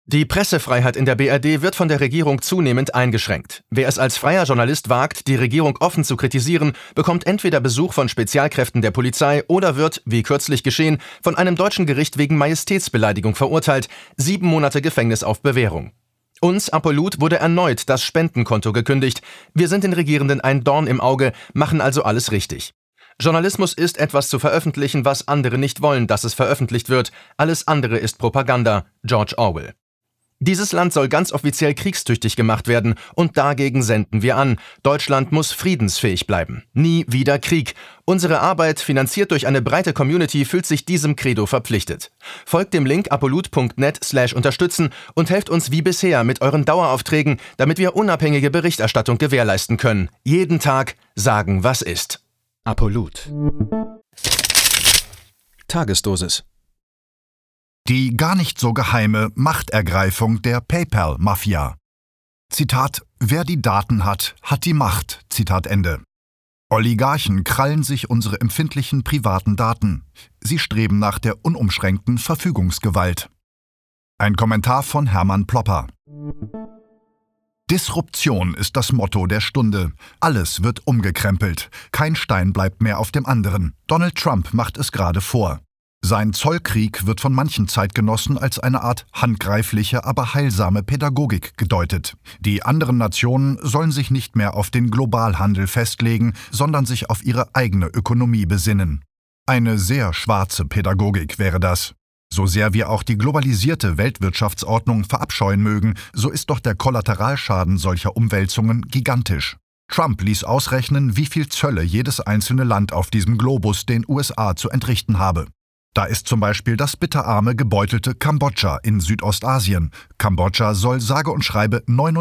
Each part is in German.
Die Pressefreiheit in der BRD wird von der Regierung zunehmend eingeschränkt. Wer es als freier Journalist wagt, die Regierung offen zu kritisieren, bekommt entweder Besuch von Spezialkräften der Polizei oder wird, wie kürzlich geschehen, von einem deutschen Gericht wegen Majestätsbeleidigung verurteilt, 7 Monate Gefängnis auf Bewährung. Uns, Apollut, wurde erneut das Spendenkonto gekündigt. Wir sind den Regierenden ein Dorn im Auge, machen also alles richtig. Journalismus ist, etwas zu veröffentlichen, was andere nicht wollen, dass es veröffentlicht wird. Alles andere ist Propaganda. George Orwell. Dieses Land soll ganz offiziell kriegstüchtig gemacht werden und dagegen senden wir an. Deutschland muss friedensfähig bleiben. Nie wieder Krieg. Unsere Arbeit, finanziert durch eine breite Community, fühlt sich diesem Credo verpflichtet. Folgt dem Link apollut.net/unterstützen und helft uns wie bisher mit euren Daueraufträgen, damit wir unabhängige Berichterstattung gewährleisten können. Jeden Tag sagen, was ist. Apollut. Tagesdosis. Die gar nicht so geheime Machtergreifung der PayPal-Mafia. Zitat: Wer die Daten hat, hat die Macht. Zitat Ende. Oligarchen krallen sich unsere empfindlichen privaten Daten. Sie streben nach der unumschränkten Verfügungsgewalt. Ein Kommentar von Hermann Plopper. Disruption ist das Motto der Stunde. Alles wird umgekrempelt. Kein Stein bleibt mehr auf dem anderen. Donald Trump macht es gerade vor. Sein Zollkrieg wird von manchen Zeitgenossen als eine Art handgreifliche, aber heilsame Pädagogik gedeutet. Die anderen Nationen sollen sich nicht mehr auf den Globalhandel festlegen, sondern sich auf ihre eigene Ökonomie besinnen. Eine sehr schwarze Pädagogik wäre das. So sehr wir auch die globalisierte Weltwirtschaftsordnung verabscheuen mögen, so ist doch der Kollateralschaden solcher Umwälzungen gigantisch. Trump ließ ausrechnen, wie viel Zölle jedes einzelne Land auf diesem Globus den USA zu entrichten habe. Da ist zum Beispiel das bitterarme, gebeutelte Kambodscha in Südostasien. Kambodscha soll sage und schreibe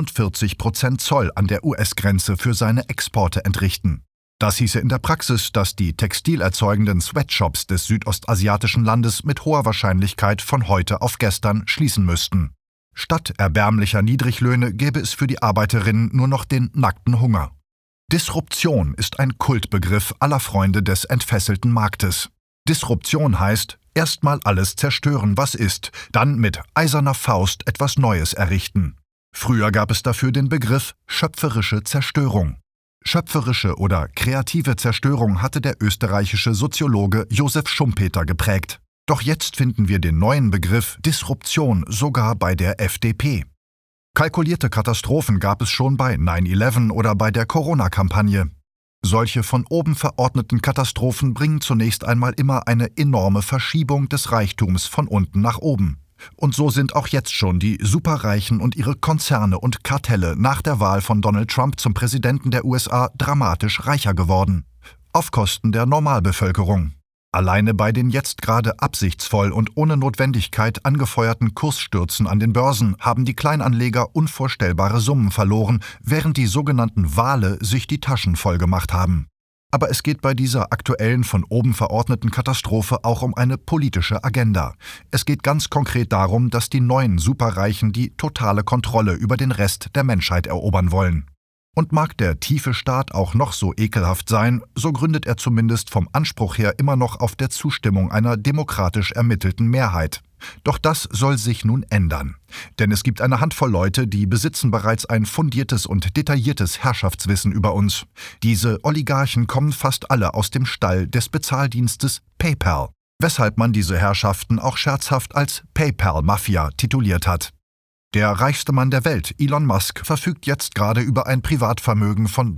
49% Zoll an der US-Grenze für seine Exporte entrichten. Das hieße in der Praxis, dass die textilerzeugenden Sweatshops des südostasiatischen Landes mit hoher Wahrscheinlichkeit von heute auf gestern schließen müssten. Statt erbärmlicher Niedriglöhne gäbe es für die Arbeiterinnen nur noch den nackten Hunger. Disruption ist ein Kultbegriff aller Freunde des entfesselten Marktes. Disruption heißt, erstmal alles zerstören, was ist, dann mit eiserner Faust etwas Neues errichten. Früher gab es dafür den Begriff schöpferische Zerstörung. Schöpferische oder kreative Zerstörung hatte der österreichische Soziologe Josef Schumpeter geprägt. Doch jetzt finden wir den neuen Begriff Disruption sogar bei der FDP. Kalkulierte Katastrophen gab es schon bei 9/11 oder bei der Corona-Kampagne. Solche von oben verordneten Katastrophen bringen zunächst einmal immer eine enorme Verschiebung des Reichtums von unten nach oben. Und so sind auch jetzt schon die Superreichen und ihre Konzerne und Kartelle nach der Wahl von Donald Trump zum Präsidenten der USA dramatisch reicher geworden. Auf Kosten der Normalbevölkerung. Alleine bei den jetzt gerade absichtsvoll und ohne Notwendigkeit angefeuerten Kursstürzen an den Börsen haben die Kleinanleger unvorstellbare Summen verloren, während die sogenannten Wale sich die Taschen voll gemacht haben. Aber es geht bei dieser aktuellen von oben verordneten Katastrophe auch um eine politische Agenda. Es geht ganz konkret darum, dass die neuen Superreichen die totale Kontrolle über den Rest der Menschheit erobern wollen. Und mag der tiefe Staat auch noch so ekelhaft sein, so gründet er zumindest vom Anspruch her immer noch auf der Zustimmung einer demokratisch ermittelten Mehrheit. Doch das soll sich nun ändern. Denn es gibt eine Handvoll Leute, die besitzen bereits ein fundiertes und detailliertes Herrschaftswissen über uns. Diese Oligarchen kommen fast alle aus dem Stall des Bezahldienstes PayPal, weshalb man diese Herrschaften auch scherzhaft als PayPal-Mafia tituliert hat. Der reichste Mann der Welt, Elon Musk, verfügt jetzt gerade über ein Privatvermögen von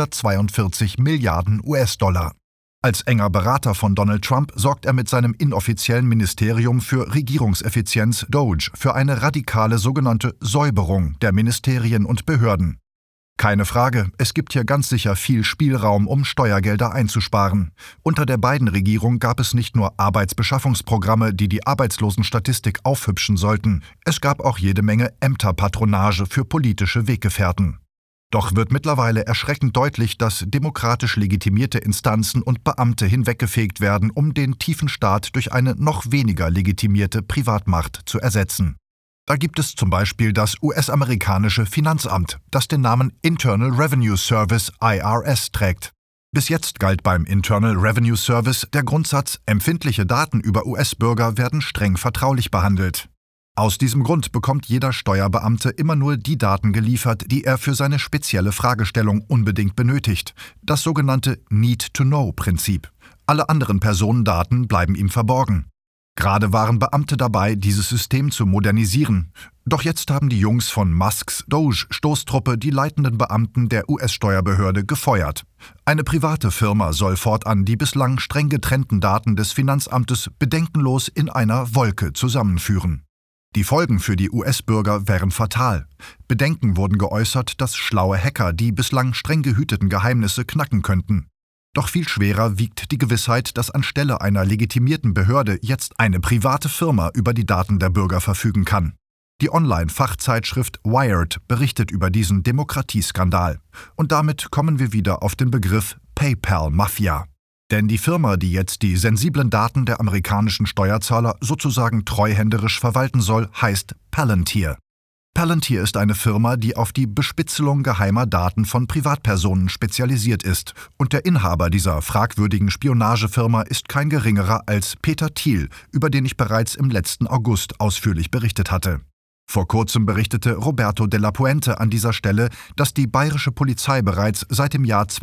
342 Milliarden US-Dollar. Als enger Berater von Donald Trump sorgt er mit seinem inoffiziellen Ministerium für Regierungseffizienz DOGE für eine radikale sogenannte Säuberung der Ministerien und Behörden. Keine Frage, es gibt hier ganz sicher viel Spielraum, um Steuergelder einzusparen. Unter der Biden-Regierung gab es nicht nur Arbeitsbeschaffungsprogramme, die die Arbeitslosenstatistik aufhübschen sollten, es gab auch jede Menge Ämterpatronage für politische Weggefährten. Doch wird mittlerweile erschreckend deutlich, dass demokratisch legitimierte Instanzen und Beamte hinweggefegt werden, um den tiefen Staat durch eine noch weniger legitimierte Privatmacht zu ersetzen. Da gibt es zum Beispiel das US-amerikanische Finanzamt, das den Namen Internal Revenue Service IRS trägt. Bis jetzt galt beim Internal Revenue Service der Grundsatz, empfindliche Daten über US-Bürger werden streng vertraulich behandelt. Aus diesem Grund bekommt jeder Steuerbeamte immer nur die Daten geliefert, die er für seine spezielle Fragestellung unbedingt benötigt. Das sogenannte Need-to-Know-Prinzip. Alle anderen Personendaten bleiben ihm verborgen. Gerade waren Beamte dabei, dieses System zu modernisieren. Doch jetzt haben die Jungs von Musks Doge-Stoßtruppe die leitenden Beamten der US-Steuerbehörde gefeuert. Eine private Firma soll fortan die bislang streng getrennten Daten des Finanzamtes bedenkenlos in einer Wolke zusammenführen. Die Folgen für die US-Bürger wären fatal. Bedenken wurden geäußert, dass schlaue Hacker die bislang streng gehüteten Geheimnisse knacken könnten. Doch viel schwerer wiegt die Gewissheit, dass anstelle einer legitimierten Behörde jetzt eine private Firma über die Daten der Bürger verfügen kann. Die Online-Fachzeitschrift Wired berichtet über diesen Demokratieskandal. Und damit kommen wir wieder auf den Begriff PayPal-Mafia. Denn die Firma, die jetzt die sensiblen Daten der amerikanischen Steuerzahler sozusagen treuhänderisch verwalten soll, heißt Palantir. Palantir ist eine Firma, die auf die Bespitzelung geheimer Daten von Privatpersonen spezialisiert ist. Und der Inhaber dieser fragwürdigen Spionagefirma ist kein geringerer als Peter Thiel, über den ich bereits im letzten August ausführlich berichtet hatte. Vor kurzem berichtete Roberto de la Puente an dieser Stelle, dass die bayerische Polizei bereits seit dem Jahr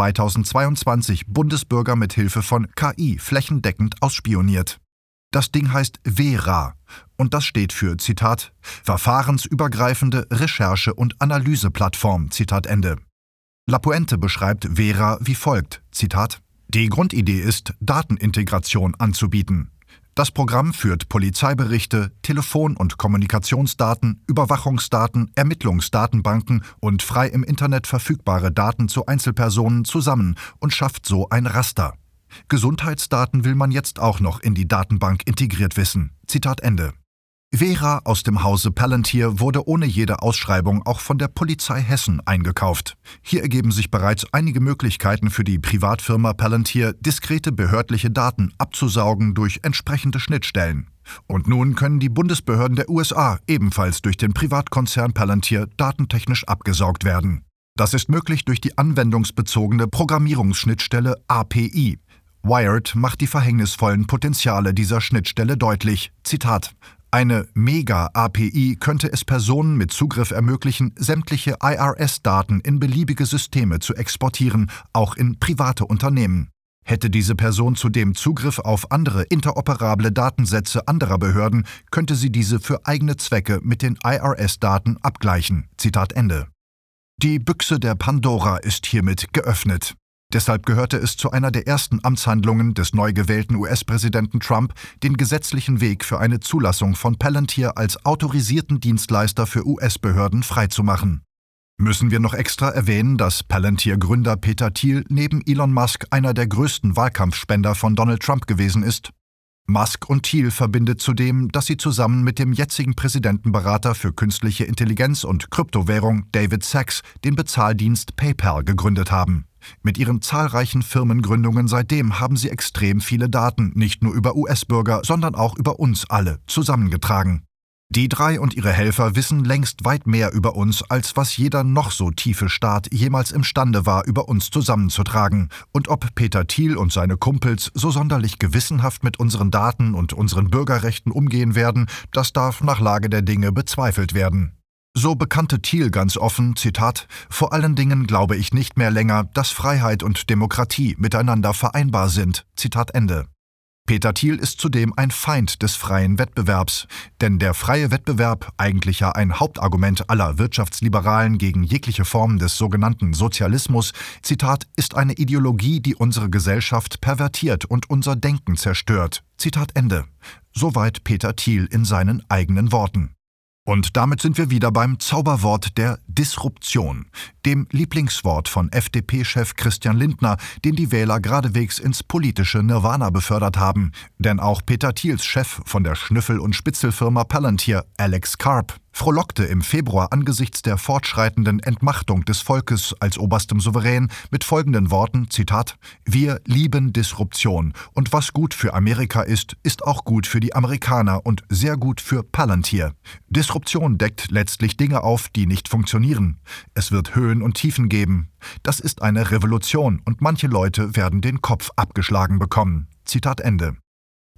2022 Bundesbürger mit Hilfe von KI flächendeckend ausspioniert. Das Ding heißt VERA und das steht für, Zitat, verfahrensübergreifende Recherche- und Analyseplattform, Zitat Ende. La Puente beschreibt VERA wie folgt, Zitat, die Grundidee ist, Datenintegration anzubieten. Das Programm führt Polizeiberichte, Telefon- und Kommunikationsdaten, Überwachungsdaten, Ermittlungsdatenbanken und frei im Internet verfügbare Daten zu Einzelpersonen zusammen und schafft so ein Raster. Gesundheitsdaten will man jetzt auch noch in die Datenbank integriert wissen. Zitat Ende. VERA aus dem Hause Palantir wurde ohne jede Ausschreibung auch von der Polizei Hessen eingekauft. Hier ergeben sich bereits einige Möglichkeiten für die Privatfirma Palantir, diskrete behördliche Daten abzusaugen durch entsprechende Schnittstellen. Und nun können die Bundesbehörden der USA ebenfalls durch den Privatkonzern Palantir datentechnisch abgesaugt werden. Das ist möglich durch die anwendungsbezogene Programmierungsschnittstelle API. Wired macht die verhängnisvollen Potenziale dieser Schnittstelle deutlich. Zitat: Eine Mega-API könnte es Personen mit Zugriff ermöglichen, sämtliche IRS-Daten in beliebige Systeme zu exportieren, auch in private Unternehmen. Hätte diese Person zudem Zugriff auf andere interoperable Datensätze anderer Behörden, könnte sie diese für eigene Zwecke mit den IRS-Daten abgleichen. Zitat Ende. Die Büchse der Pandora ist hiermit geöffnet. Deshalb gehörte es zu einer der ersten Amtshandlungen des neu gewählten US-Präsidenten Trump, den gesetzlichen Weg für eine Zulassung von Palantir als autorisierten Dienstleister für US-Behörden freizumachen. Müssen wir noch extra erwähnen, dass Palantir-Gründer Peter Thiel neben Elon Musk einer der größten Wahlkampfspender von Donald Trump gewesen ist? Musk und Thiel verbindet zudem, dass sie zusammen mit dem jetzigen Präsidentenberater für künstliche Intelligenz und Kryptowährung David Sacks den Bezahldienst PayPal gegründet haben. Mit ihren zahlreichen Firmengründungen seitdem haben sie extrem viele Daten, nicht nur über US-Bürger, sondern auch über uns alle, zusammengetragen. Die drei und ihre Helfer wissen längst weit mehr über uns, als was jeder noch so tiefe Staat jemals imstande war, über uns zusammenzutragen. Und ob Peter Thiel und seine Kumpels so sonderlich gewissenhaft mit unseren Daten und unseren Bürgerrechten umgehen werden, das darf nach Lage der Dinge bezweifelt werden. So bekannte Thiel ganz offen, Zitat, vor allen Dingen glaube ich nicht mehr länger, dass Freiheit und Demokratie miteinander vereinbar sind. Zitat Ende. Peter Thiel ist zudem ein Feind des freien Wettbewerbs, denn der freie Wettbewerb, eigentlich ja ein Hauptargument aller Wirtschaftsliberalen gegen jegliche Form des sogenannten Sozialismus, Zitat, ist eine Ideologie, die unsere Gesellschaft pervertiert und unser Denken zerstört. Zitat Ende. Soweit Peter Thiel in seinen eigenen Worten. Und damit sind wir wieder beim Zauberwort der Disruption, dem Lieblingswort von FDP-Chef Christian Lindner, den die Wähler geradewegs ins politische Nirvana befördert haben. Denn auch Peter Thiels Chef von der Schnüffel- und Spitzelfirma Palantir, Alex Karp, frohlockte im Februar angesichts der fortschreitenden Entmachtung des Volkes als oberstem Souverän mit folgenden Worten, Zitat, wir lieben Disruption und was gut für Amerika ist, ist auch gut für die Amerikaner und sehr gut für Palantir. Disruption deckt letztlich Dinge auf, die nicht funktionieren. Es wird Höhen und Tiefen geben. Das ist eine Revolution und manche Leute werden den Kopf abgeschlagen bekommen. Zitat Ende.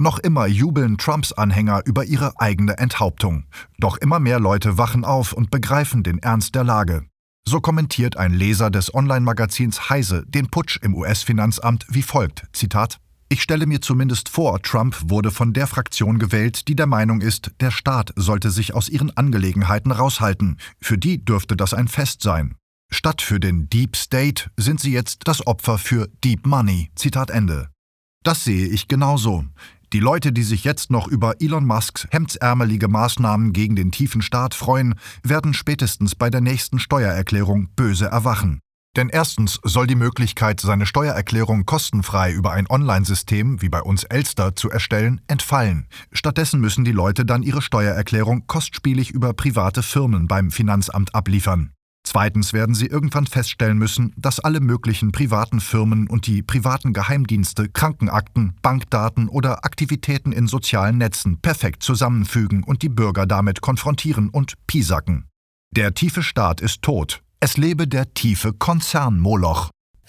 Noch immer jubeln Trumps Anhänger über ihre eigene Enthauptung. Doch immer mehr Leute wachen auf und begreifen den Ernst der Lage. So kommentiert ein Leser des Online-Magazins Heise den Putsch im US-Finanzamt wie folgt, Zitat: Ich stelle mir zumindest vor, Trump wurde von der Fraktion gewählt, die der Meinung ist, der Staat sollte sich aus ihren Angelegenheiten raushalten. Für die dürfte das ein Fest sein. Statt für den Deep State sind sie jetzt das Opfer für Deep Money. Zitat Ende. Das sehe ich genauso. Die Leute, die sich jetzt noch über Elon Musks hemdsärmelige Maßnahmen gegen den tiefen Staat freuen, werden spätestens bei der nächsten Steuererklärung böse erwachen. Denn erstens soll die Möglichkeit, seine Steuererklärung kostenfrei über ein Online-System wie bei uns Elster zu erstellen, entfallen. Stattdessen müssen die Leute dann ihre Steuererklärung kostspielig über private Firmen beim Finanzamt abliefern. Zweitens werden sie irgendwann feststellen müssen, dass alle möglichen privaten Firmen und die privaten Geheimdienste Krankenakten, Bankdaten oder Aktivitäten in sozialen Netzen perfekt zusammenfügen und die Bürger damit konfrontieren und piesacken. Der tiefe Staat ist tot. Es lebe der tiefe Konzern-Moloch.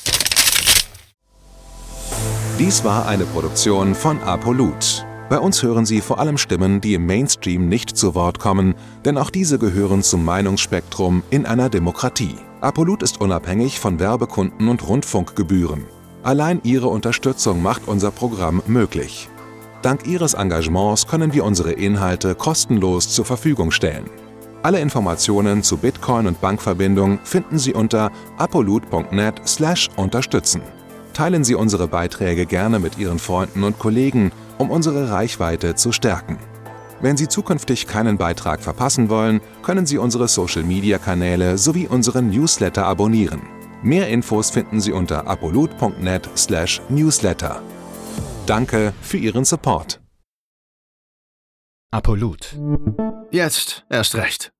Dies war eine Produktion von Apolut. Bei uns hören Sie vor allem Stimmen, die im Mainstream nicht zu Wort kommen, denn auch diese gehören zum Meinungsspektrum in einer Demokratie. Apolut ist unabhängig von Werbekunden und Rundfunkgebühren. Allein Ihre Unterstützung macht unser Programm möglich. Dank Ihres Engagements können wir unsere Inhalte kostenlos zur Verfügung stellen. Alle Informationen zu Bitcoin und Bankverbindung finden Sie unter apolut.net/unterstützen. Teilen Sie unsere Beiträge gerne mit Ihren Freunden und Kollegen, um unsere Reichweite zu stärken. Wenn Sie zukünftig keinen Beitrag verpassen wollen, können Sie unsere Social-Media-Kanäle sowie unseren Newsletter abonnieren. Mehr Infos finden Sie unter apolut.net/newsletter. Danke für Ihren Support. Apolut. Jetzt erst recht.